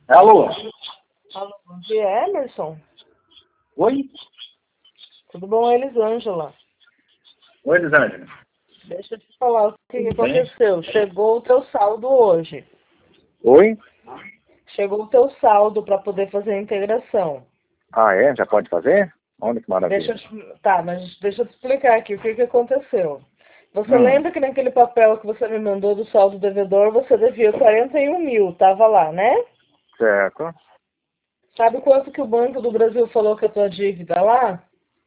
Alô? Alô, bom dia, Emerson. Oi? Tudo bom, Elisângela? Oi, Elisângela. Deixa eu te falar o que Tudo bem? aconteceu. Chegou o teu saldo hoje. Oi? Chegou o teu saldo para poder fazer a integração. Ah, é? Já pode fazer? Olha que maravilha. Tá, mas deixa eu te explicar aqui o que aconteceu. Você Hum, lembra que naquele papel que você me mandou do saldo devedor, você devia 41 mil, tava lá, né? certo. Sabe quanto que o Banco do Brasil falou que é a tua dívida lá?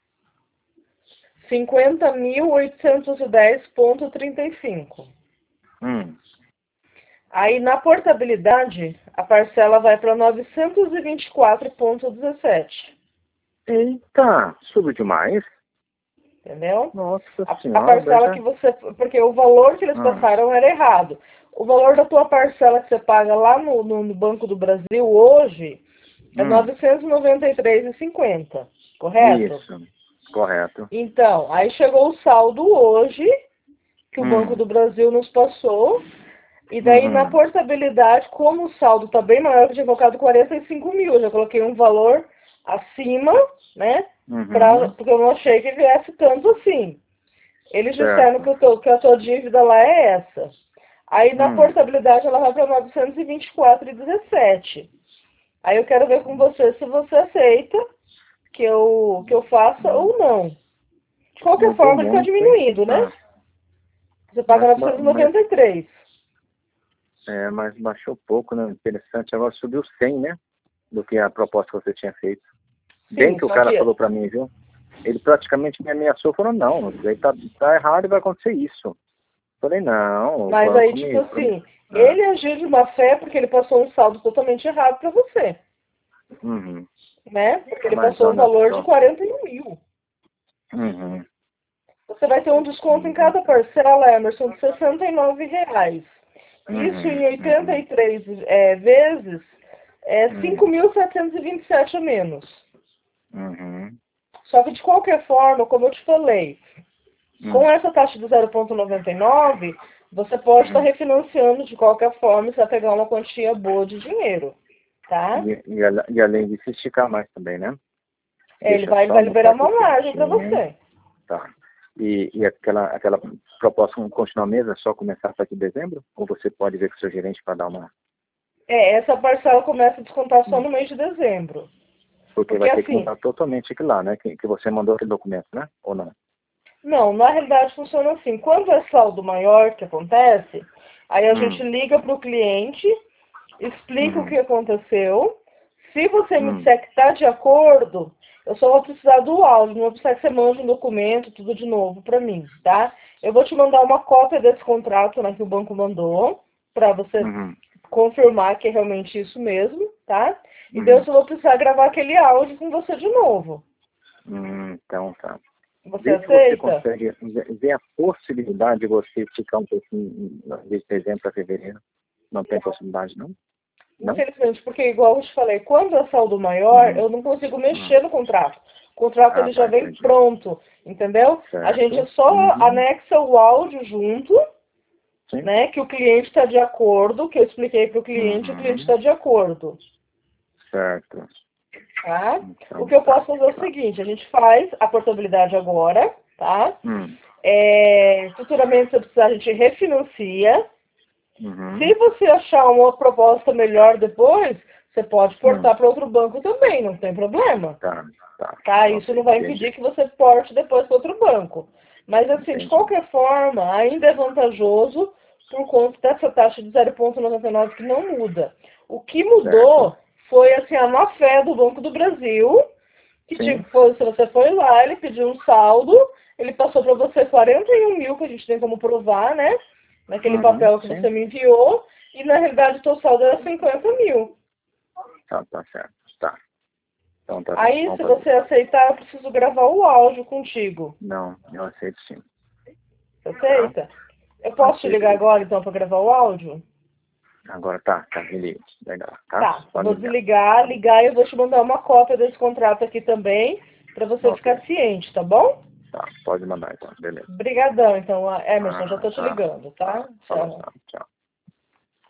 50.810,35. Hum. Aí, na portabilidade, a parcela vai para 924,17. Eita, subiu demais. Entendeu? Nossa A senhora, parcela deixa... que você... Porque o valor que eles Ah, passaram era errado. O valor da tua parcela que você paga lá no Banco do Brasil hoje é R$ hum. 993,50. Correto? Isso, correto. Então, aí chegou o saldo hoje, que o Banco Hum. do Brasil nos passou. E daí, na Uhum. portabilidade, como o saldo está bem maior, eu tinha colocado 45 mil. Eu já coloquei um valor acima, né? Uhum. Porque eu não achei que viesse tanto assim. Eles disseram Certo. que a tua dívida lá é essa. Aí, na Hum. portabilidade, ela vai para 924,17. Aí eu quero ver com você se você aceita que eu faça ou não. De qualquer Mudou forma, ele está muito, hein? diminuindo, né? Ah, Você paga mas 993. mas baixou pouco, né? Interessante. Agora subiu 100, né? Do que a proposta que você tinha feito. Bem Sim, que o só cara que falou pra mim, viu? Ele praticamente me ameaçou, falou, não, isso aí tá errado e vai acontecer isso. Falei, não, o Mas aí, banco tipo me... assim, Ah, ele agiu de má fé porque ele passou um saldo totalmente errado para você, uhum. né? Porque ele Mas passou um olha valor de só. 41 mil. Uhum. Você vai ter um desconto em cada parcela, Emerson, de R$ 69. Isso Uhum. em oitenta Uhum. e três vezes é Uhum. 5.727 a menos. Uhum. Só que de qualquer forma, como eu te falei, com Uhum. essa taxa de 0,99, você pode estar Uhum. refinanciando de qualquer forma e você vai pegar uma quantia boa de dinheiro, tá? E além de se esticar mais também, né? Ele Deixa vai só anotar liberar aqui uma margem para certinho. você. Tá. E aquela proposta continua a mesma, é só começar a partir de dezembro? Ou você pode ver com o seu gerente para dar uma... Essa parcela começa a descontar só no mês de dezembro. Porque Porque vai ter que assim, mudar totalmente aquilo lá, né? Que você mandou aquele documento, né? Ou não? não, na realidade funciona assim. Quando é saldo maior que acontece, aí a gente Hum. liga para o cliente, explica o que Uhum. aconteceu. Se você me Hum. disser que está de acordo, eu só vou precisar do áudio, não vou precisar que você mande um documento, tudo de novo para mim, tá? Eu vou te mandar uma cópia desse contrato, né, que o banco mandou, para você Uhum. confirmar que é realmente isso mesmo, tá? E daí eu Uhum. só vou precisar gravar aquele áudio com você de novo. Então tá. Você Vê se você aceita? consegue ver a possibilidade de você ficar um pouquinho de dezembro para fevereiro. Não tem possibilidade, não? Não? Infelizmente, porque igual eu te falei, quando é saldo maior, Uhum. eu não consigo Uhum. mexer no contrato. O contrato Ah, ele já tá, vem entendi. pronto, entendeu? A gente Certo. só Uhum. anexa o áudio junto, Sim. né? Que o cliente está de acordo, que eu expliquei para o cliente Uhum. está de acordo. Certo. Tá? O Então que eu tá. posso fazer é o Tá. seguinte, a gente faz a portabilidade agora, tá? Hum. Futuramente, se precisar, a gente refinancia. Uhum. Se você achar uma proposta melhor depois, você pode Hum. portar para outro banco também, não tem problema. Tá. Tá. Tá? Isso Ok. não vai Entendi. impedir que você porte depois para outro banco. Mas, assim, de Entendi. qualquer forma, ainda é vantajoso por conta dessa taxa de 0,99 que não muda. O que Certo. mudou foi, assim, a má fé do Banco do Brasil, que Sim. tipo, se você foi lá, ele pediu um saldo, ele passou para você 41 mil, que a gente tem como provar, né? Naquele Uhum. papel que você Sim. me enviou, e na realidade o seu saldo era 50 mil. Tá, tá certo. Tá. Então tá bem. Aí, Vamos se fazer você isso. aceitar, eu preciso gravar o áudio contigo. Não, eu aceito sim. Você Tá? aceita? Eu posso te Aceito ligar sim. agora, então, para gravar o áudio? Agora tá, tá, me liga. Legal, tá? Tá, eu Pode vou me ligar. desligar, ligar e eu vou te mandar uma cópia desse contrato aqui também, para você Ok. ficar ciente, tá bom? Tá, pode mandar então. Beleza. Obrigadão, então, Emerson, já Ah, tô te tá. ligando, tá? Tá. Falou, Tchau. tá. Tchau.